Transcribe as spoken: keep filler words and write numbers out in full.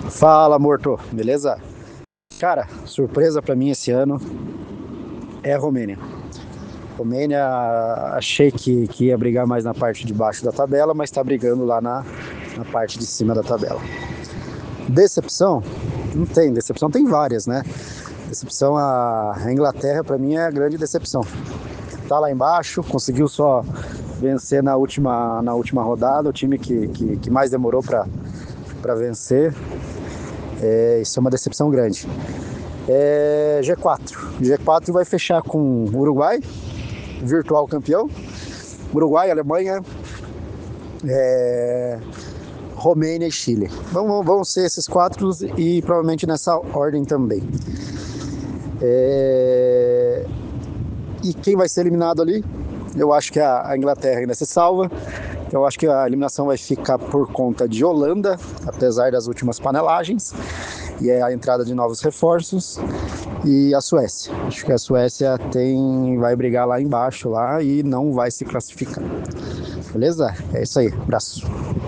Fala, morto, beleza? Cara, surpresa pra mim esse ano é a Romênia. Romênia, achei que, que ia brigar mais na parte de baixo da tabela, mas tá brigando lá na, na parte de cima da tabela. Decepção? Não tem, decepção tem várias, né? Decepção, a a Inglaterra pra mim é a grande decepção. Tá lá embaixo, conseguiu só vencer na última, na última rodada, o time que, que, que mais demorou pra, pra vencer. É, isso é uma decepção grande. É, G quatro. G quatro vai fechar com Uruguai, virtual campeão. Uruguai, Alemanha, é, Romênia e Chile. Vão, vão ser esses quatro e provavelmente nessa ordem também. É, e quem vai ser eliminado ali? Eu acho que a Inglaterra ainda se salva. Eu acho que a eliminação vai ficar por conta de Holanda, apesar das últimas panelagens, e a entrada de novos reforços, e a Suécia. Acho que a Suécia tem, vai brigar lá embaixo lá e não vai se classificar. Beleza? É isso aí. Abraço.